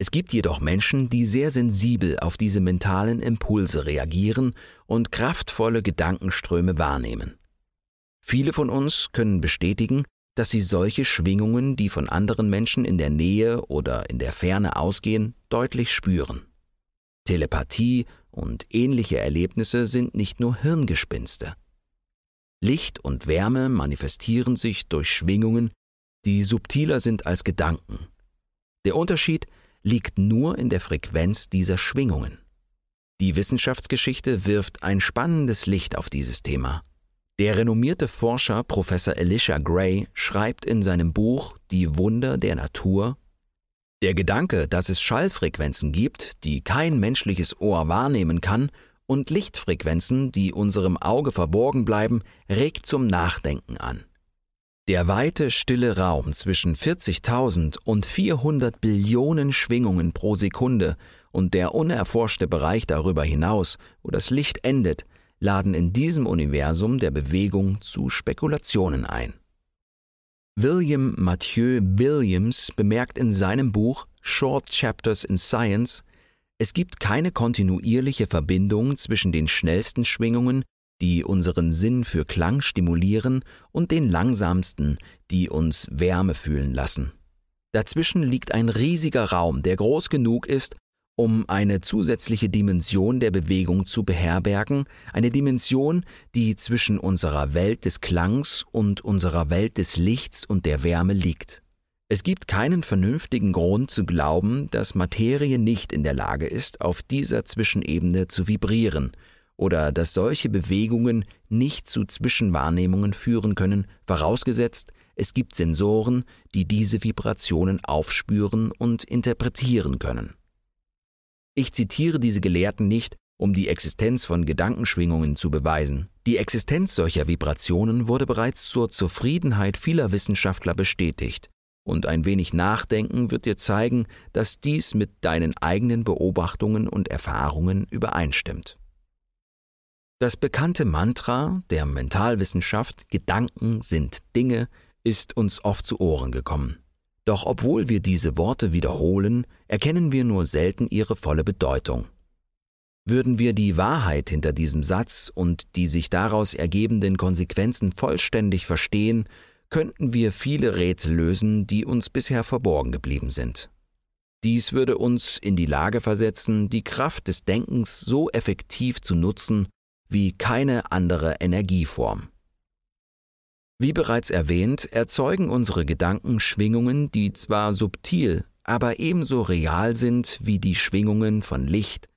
Es gibt jedoch Menschen, die sehr sensibel auf diese mentalen Impulse reagieren und kraftvolle Gedankenströme wahrnehmen. Viele von uns können bestätigen, dass sie solche Schwingungen, die von anderen Menschen in der Nähe oder in der Ferne ausgehen, deutlich spüren. Telepathie und ähnliche Erlebnisse sind nicht nur Hirngespinste. Licht und Wärme manifestieren sich durch Schwingungen, die subtiler sind als Gedanken. Der Unterschied liegt nur in der Frequenz dieser Schwingungen. Die Wissenschaftsgeschichte wirft ein spannendes Licht auf dieses Thema. Der renommierte Forscher Professor Elisha Gray schreibt in seinem Buch »Die Wunder der Natur«: Der Gedanke, dass es Schallfrequenzen gibt, die kein menschliches Ohr wahrnehmen kann, und Lichtfrequenzen, die unserem Auge verborgen bleiben, regt zum Nachdenken an. Der weite, stille Raum zwischen 40.000 und 400 Billionen Schwingungen pro Sekunde und der unerforschte Bereich darüber hinaus, wo das Licht endet, laden in diesem Universum der Bewegung zu Spekulationen ein. William Mathieu Williams bemerkt in seinem Buch Short Chapters in Science: Es gibt keine kontinuierliche Verbindung zwischen den schnellsten Schwingungen, die unseren Sinn für Klang stimulieren, und den langsamsten, die uns Wärme fühlen lassen. Dazwischen liegt ein riesiger Raum, der groß genug ist, um eine zusätzliche Dimension der Bewegung zu beherbergen, eine Dimension, die zwischen unserer Welt des Klangs und unserer Welt des Lichts und der Wärme liegt. Es gibt keinen vernünftigen Grund zu glauben, dass Materie nicht in der Lage ist, auf dieser Zwischenebene zu vibrieren, oder dass solche Bewegungen nicht zu Zwischenwahrnehmungen führen können, vorausgesetzt, es gibt Sensoren, die diese Vibrationen aufspüren und interpretieren können. Ich zitiere diese Gelehrten nicht, um die Existenz von Gedankenschwingungen zu beweisen. Die Existenz solcher Vibrationen wurde bereits zur Zufriedenheit vieler Wissenschaftler bestätigt, und ein wenig Nachdenken wird dir zeigen, dass dies mit deinen eigenen Beobachtungen und Erfahrungen übereinstimmt. Das bekannte Mantra der Mentalwissenschaft »Gedanken sind Dinge« ist uns oft zu Ohren gekommen. Doch obwohl wir diese Worte wiederholen, erkennen wir nur selten ihre volle Bedeutung. Würden wir die Wahrheit hinter diesem Satz und die sich daraus ergebenden Konsequenzen vollständig verstehen, könnten wir viele Rätsel lösen, die uns bisher verborgen geblieben sind. Dies würde uns in die Lage versetzen, die Kraft des Denkens so effektiv zu nutzen wie keine andere Energieform. Wie bereits erwähnt, erzeugen unsere Gedanken Schwingungen, die zwar subtil, aber ebenso real sind wie die Schwingungen von Licht,